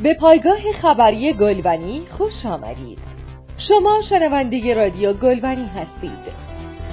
به پایگاه خبری گلبنی خوش آمدید. شما شنونده رادیو گلبنی هستید.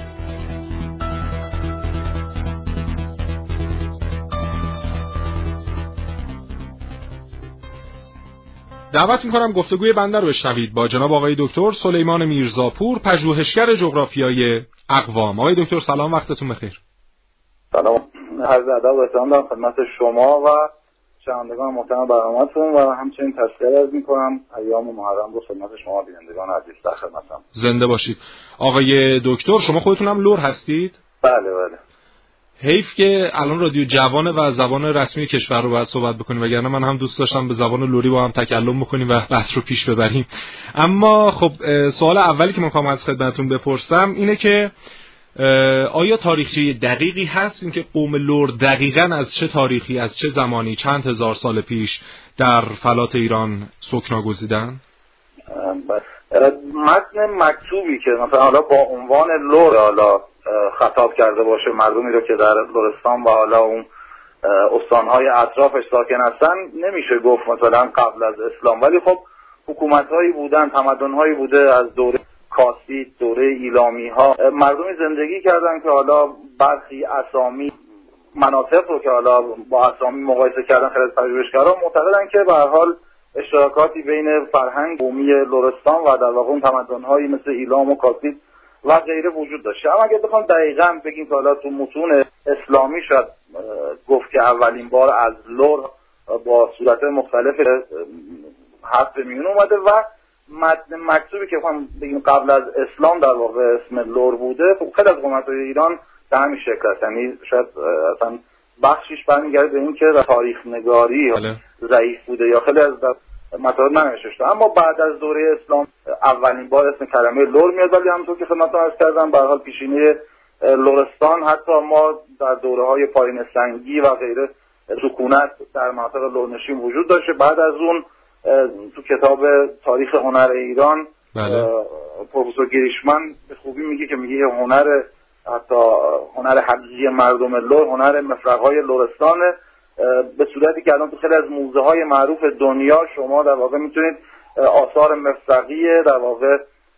دعوت می‌کنم گفتگوی بنده رو بشنوید با جناب آقای دکتر سلیمان میرزاپور، پژوهشگر جغرافیای اقوام. آقای دکتر سلام، وقتتون بخیر. سلام، عرض ادب و احترام دارم خدمت شما و شنوندگان محترم برنامه‌تون و همچنین تشکر عرض می‌کنم ایام محرم رو خدمت شما بینندگان عزیز در خدمتم. زنده باشید. آقای دکتر شما خودتون هم لور هستید؟ بله. حیف که الان رادیو جوانه و زبان رسمی کشور رو باید صحبت بکنیم، وگرنه من هم دوست داشتم به زبان لری با هم تکلم بکنیم و بحث رو پیش ببریم. اما خب سوال اولی که من می‌خوام از خدمتتون بپرسم اینه که آیا تاریخچه دقیقی هست اینکه قوم لر دقیقاً از چه تاریخی، از چه زمانی، چند هزار سال پیش در فلات ایران سکنا گزیدن؟ متن مکتوبی که مثلا حالا با عنوان لر حالا خطاب کرده باشه مردمی رو که در لرستان و حالا اون استانهای اطرافش ساکن هستن، نمیشه گفت مثلا قبل از اسلام، ولی خب حکومت‌هایی بودن، تمدن‌هایی بوده از دوره کاسید، دوره ایلامی‌ها، مردمی زندگی کردن که حالا برخی اسامی مناطق رو که حالا با اسامی مقایسه کردن خیلی از پژوهشگران معتقدن که به هر حال اشتراکاتی بین فرهنگ قومی لرستان و در واقع اون تمدن‌هایی مثل ایلام و کاسید و غیره وجود داشته. اما اگه بخوام دقیقاً بگیم که حالا تو متون اسلامی شاید گفت که اولین بار از لر با صورت مختلف حرف به میون اومده و متن مکتوبی که بخوام بگیم قبل از اسلام در واقع اسم لر بوده، خیلی از قوم‌های ایران در همین شکل هست. یعنی شاید اصلا بخشش برمیگرده به این که تاریخ نگاری ضعیف بوده یا خیلی از مطالب ننوشته شده. اما بعد از دوره اسلام اولین بار اسم کلمه لر میاد، ولی همونطور که خدمتتون عرض کردم به هر حال پیشینه لرستان حتی ما در دوره‌های پایین سنگی و غیره سکونت در مناطق لرنشین وجود داشته. بعد از اون تو کتاب تاریخ هنر ایران پروفسور گریشمن به خوبی میگه که میگه هنر حتی هنر حقیقی مردم لر هنر مفرق‌های لرستانه، به صورتی که الان تو خیلی از موزه‌های معروف دنیا شما در واقع میتونید آثار مفرقی در واقع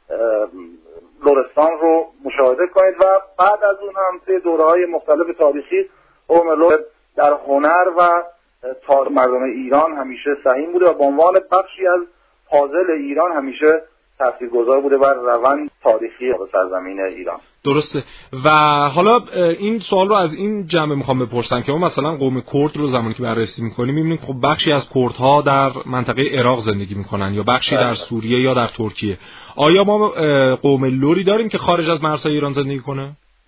لرستان رو مشاهده کنید. و بعد از اون هم توی دوره‌های مختلف تاریخی قوم لر در هنر و تاریخ مردم ایران همیشه سهیم بوده و به عنوان بخشی از پازل ایران همیشه تاثیرگذار بوده بر روند تاریخی سرزمین ایران. درسته. و حالا این سوال رو از این جنبه میخوام بپرسم که ما مثلا قوم کرد رو زمانی که بررسی میکنیم میبینیم خب بخشی از کردها در منطقه عراق زندگی میکنن یا بخشی در سوریه یا در ترکیه. آیا ما قوم لری داریم که خارج از مرزهای ایران زندگی کنه؟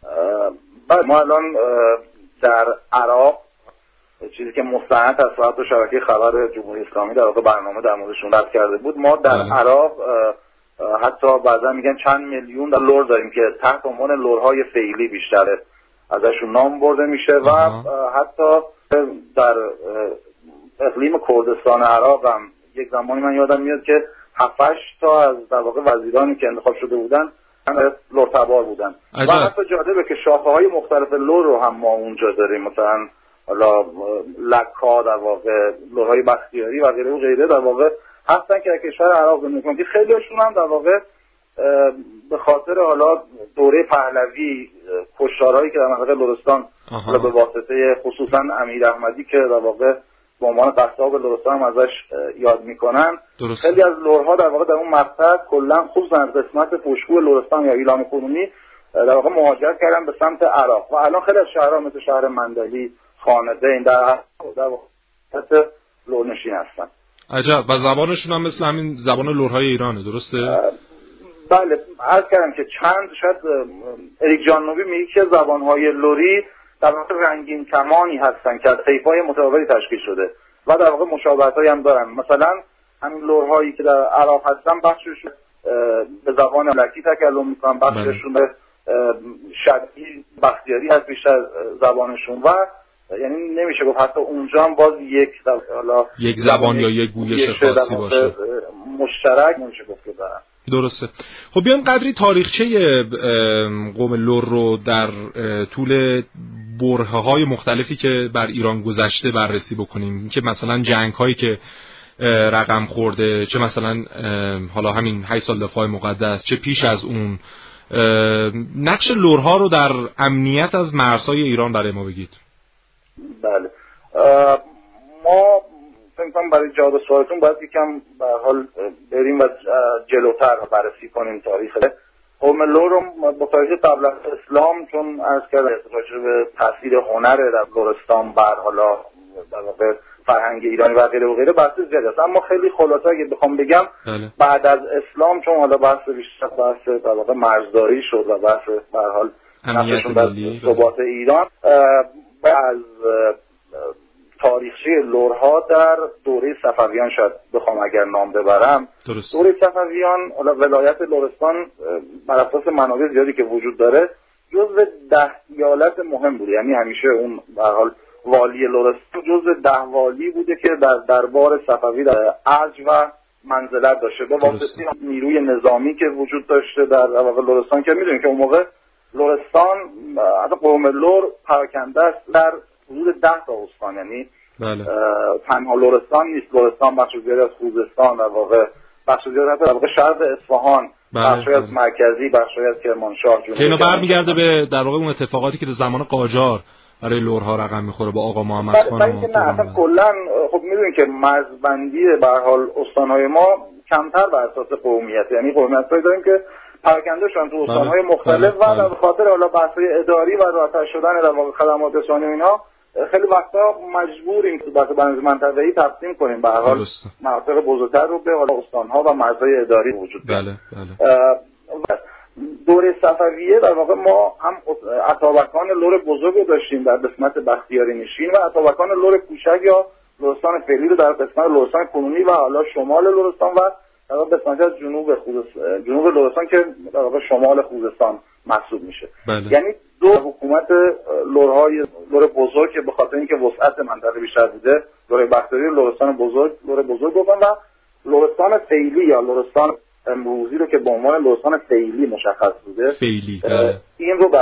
ما الان در عراق چیزی که مستند از صحت و شبکه خبر جمهوری اسلامی در واقع برنامه در موردشون رد کرده بود، ما در عراق حتی بعضا میگن چند میلیون لر داریم که تحت عنوان لرهای فعلی بیشتره ازشون نام برده میشه و حتی در اقلیم کردستان عراق هم یک زمانی من یادم میاد که 7-8 تا از در واقع وزیرانی که انتخاب شده بودن لر تبار بودن. و حتی جالبه که شاخه‌های مختلف لر رو هم ما اونجا داریم، مثلا حالا لکا در واقع لرهای بختیاری و غیره و غیره در واقع هستن که در کشور عراق زندگی می‌کنن که خیلی‌هاشون هم در واقع به خاطر حالا دوره پهلوی کشتارهایی که در منطقه لرستان به واسطه خصوصا امیر احمدی که در واقع به عنوان قصاب لرستان هم ازش یاد میکنن، خیلی از لرها در واقع در اون مقطع کلا خصوصا از قسمت پشتگوی لرستان یا ایلام کنونی در واقع مهاجرت کردن به سمت عراق و الان خیلی از شهرها مثل شهر مندلی، خانقین در واقع لرنشین هستن. عجب. و زبانشون هم مثل همین زبان لرهای ایرانه، درسته؟ بله، عرض کردم که چند شاید اریک جان نوبی میگه که زبانهای لری در واقع رنگین کمانی هستن که از طیف‌های متفاوتی تشکیل شده و در واقع مشابهت‌هایی هم دارن. مثلا همین لرهایی که در عراق هستن بخششون به زبان ملکی تکلم میکنن، بخششون به شدی بختیاری هست بیشتر زبانشون و یعنی نمیشه گفت حتی اونجا هم باز یک زبان یا یک گویش خاصی باشه مشترک نمیشه گفت که دارن. درسته. خب بیایم قدری تاریخچه قوم لر رو در طول برهه‌های مختلفی که بر ایران گذشته بررسی بکنیم، که مثلا جنگ‌هایی که رقم خورده، چه مثلا حالا همین 8 سال دفاع مقدس، چه پیش از اون. نقش لرها رو در امنیت از مرزهای ایران برای ما بگید. بله، ما فکر کنم برای جواب سوالتون باید یکم به حال بریم و جلوتر بررسی کنیم تاریخ قوم لر رو با تاریخ قبل از اسلام، چون عرض کردم راجع به تاثیر هنر در لرستان بر حالا در واقع فرهنگ ایرانی و غیره و غیره بحث زیاد است، اما خیلی خلاصه اگه بخوام بگم بعد از اسلام، چون حالا بحث بیشتر بحث در واقع مرزداری شد و بحث به هر حال نقششون در ثبات ایران، از تاریخچه لرها در دوره صفویان شاید بخوام اگر نام ببرم. دوره صفویان حالا ولایت لرستان بر اساس منابع زیادی که وجود داره جزو 10 ایالت مهم بوده، یعنی همیشه اون به هر حال والی لرستان جزو 10 والی بوده که در دربار صفوی در ارج و منزلت داشته به واسطه نیروی نظامی که وجود داشته در واقع لرستان، که میدونید که اون موقع لرستان حتی قوم لر پراکنده است در حدود 10 تا استان، یعنی تنها لرستان نیست، لرستان بخش زیادی از خوزستان، در واقع بخش زیادی از در واقع شرق اصفهان، بخشی از مرکزی، بخشی از کرمانشاه، که اینو برمیگرده به در واقع اون اتفاقاتی که در زمان قاجار برای لرها رقم میخوره با آقا محمد خان. نه اصلا کلا خب میدونید که مرزبندی به هر حال استان‌های ما کمتر بر اساس قومیت، یعنی قومیت‌هایی داریم که پراکنده شدن تو استان‌های مختلف و به خاطر حالا بحث‌های اداری و راحت شدن در واقع خدمات رسانی و اینا خیلی وقتا مجبوریم تو بحث بنز منطقه‌ای تقسیم کنیم به هر حال مناطق بزرگتر رو به حالا استان‌ها و مرزهای اداری وجود داره. دوره صفویه در واقع ما هم اتابکان لر بزرگ داشتیم در قسمت بختیاری نشین و اتابکان لر کوچک یا لرستان فعلی رو در قسمت لرستان کنونی و حالا شمال لرستان و در واقع قسمت از جنوب لرستان که در واقع شمال خوزستان محسوب میشه. یعنی دو حکومت لرهای لر بزرگ که به خاطر اینکه وسعت منطقه بیشتر بوده، لر بختیاری لرستان بزرگ لر بزرگ گفتن و لرستان فعلی یا لرستان امروزی رو که به عنوان لرستان فعلی مشخص بوده، این رو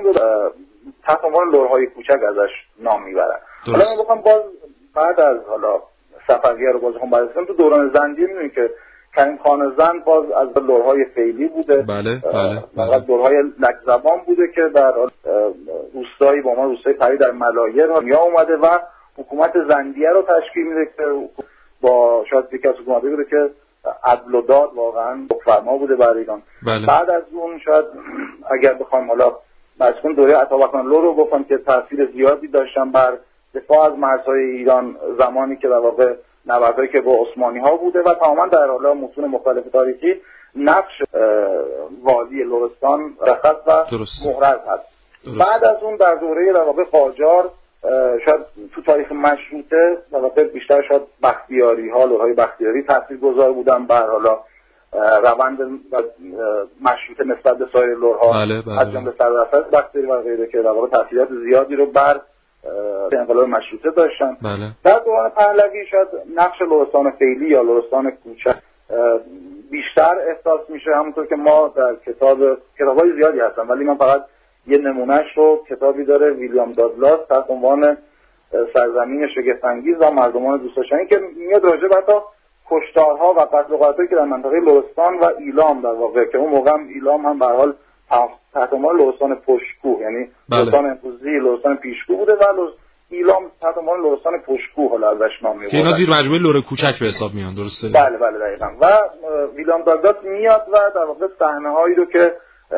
تحت عنوان لرهای کوچک ازش نام میبرن. حالا من بخوام باز بعد از حالا صفویه رو باز هم بررسی تو دوران زندیه میبینید که کریم خان زند باز از لرهای فعلی بوده، فقط لرهای لکزبان بوده که در روستایی با ما روستای پری در ملایر دنیا اومده و حکومت زندیه رو تشکیل میده که با شاید یکی از حکومتی بوده که عدل و داد واقعا فرما بوده برای ایران. بعد از اون شاید اگر بخوام حالا مثلا دوره اتابکان لر رو گفتم که تاثیر زیادی داشتن بر دفاع از مرزهای ایران، زمانی که در واقع نبردهایی که با عثمانی ها بوده و تماما در حالا متون مختلف تاریخی نقش والی لرستان رخص و محرز هست. بعد از اون در دوره در واقع قاجار شاید تو تاریخ مشروطه در واقع بیشتر شاید بختیاری ها، لرهای بختیاری تاثیرگذار بودن بر حالا روند مشروطه نسبت به سایر لرها، از جمله سرورفت بختیاری و غیره که در واقع تاثیرات زیادی رو بر انقلاب مشروطه داشتن. در دوران پهلوی شاید نقش لرستان فعلی یا لرستان کوچک بیشتر احساس میشه، همونطور که ما در کتابای زیادی هستن ولی من فقط یه نمونهش رو کتابی داره ویلیام دادلاس تحت عنوان سرزمین شگفت‌انگیز و مردمان دوست داشتنی که میاد راجع به حتی کشتارها و قتل و غارتایی که در منطقه لرستان و ایلام در واقع که اون موقع هم ایلام هم به هر حال تحت عنوان لرستان پشتکوه، یعنی لرستان امروزی لرستان پیشکو بوده و ایلام تحت عنوان لرستان پشتکوه حالا ازش نام میبرن که اینا زیر مجموعه لر کوچک به حساب میان. درسته؟ بله دقیقاً. و ویلیام دادلاس میاد و در واقع صحنه‌هایی رو که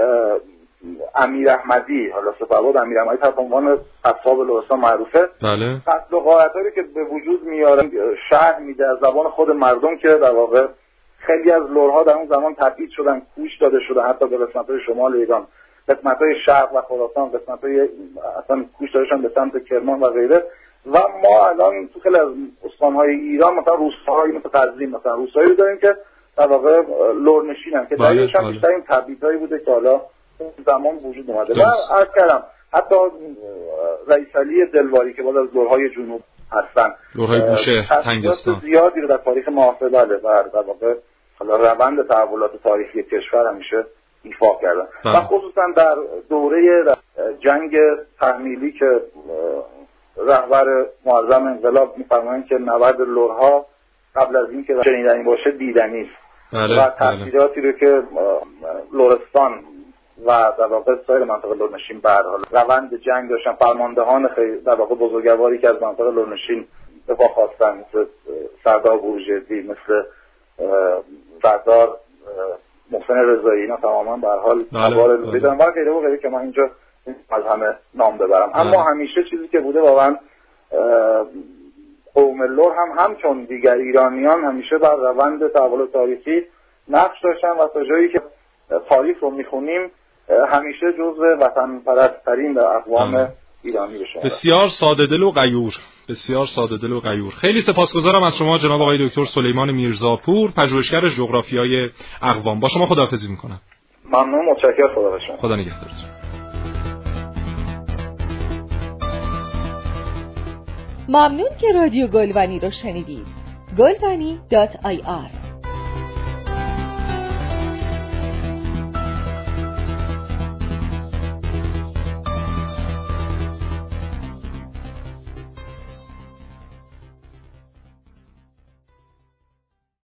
امیر احمدی حالا سپهبد امیر احمدی تحت عنوان قصاب لرستان معروفه، قتل و غارتایی که به وجود میاره شرح میده از زبان خود مردم که در واقع خیلی از لرها در اون زمان تبعید شدن، کوچ داده شدن حتی به قسمت‌های شمال ایران، قسمت‌های شرق و خراسان، قسمت‌های اصلا کوچ داده شدن به سمت کرمان و غیره. و ما الان تو خیلی از استان‌های ایران مثلا روستاهای مثل قزوین مثلا روستایی داریم که در واقع لرنشینن که دلیلش هم بیشتر این تبعیدایی بوده که حالا زمان وجود اومده. و عرض کردم حتی رئیس علی دلواری که باز از لرهای جنوب هستن، لرهای بوشهر، تنگستان زیادی رو در تاریخ معاصر بله و در واقع حالا روند تحولات تاریخی کشور همیشه ایفا کردن. و خصوصا در دوره جنگ تحمیلی که رهبر معظم انقلاب می‌فرمایند که نبرد لرها قبل از اینکه شنیدنی باشه دیدنی است. بله، و تاثیراتی رو که لرستان و در واقع سایر منطقه لرنشین به هر حال روند جنگ داشتن، فرماندهان خیلی در واقع بزرگواری که از منطقه لرنشین دفاع خواستن، مثل سردار بورژردی، مثل سردار محسن رضایی، اینا تماما به هر حال سوار لوری دارن و غیره و غیره که من اینجا از همه نام ببرم. اما همیشه چیزی که بوده واقعا قوم لر همچون دیگر ایرانیان همیشه بر روند تحول تاریخی نقش داشتن و تا جایی که تاریخ رو میخونیم همیشه جزو وطن پرست‌ترین در اقوام ایرانی بشه. بسیار ساده دل و غیور، بسیار ساده دل و غیور. خیلی سپاسگزارم از شما جناب آقای دکتر سلیمان میرزاپور، پژوهشگر جغرافیای اقوام. با شما خداحافظی میکنم. ممنون، متشکرم. خدا به شما. خدا نگهدارتون. ممنون که رادیو گلبنی رو شنیدید. گلبنی.ir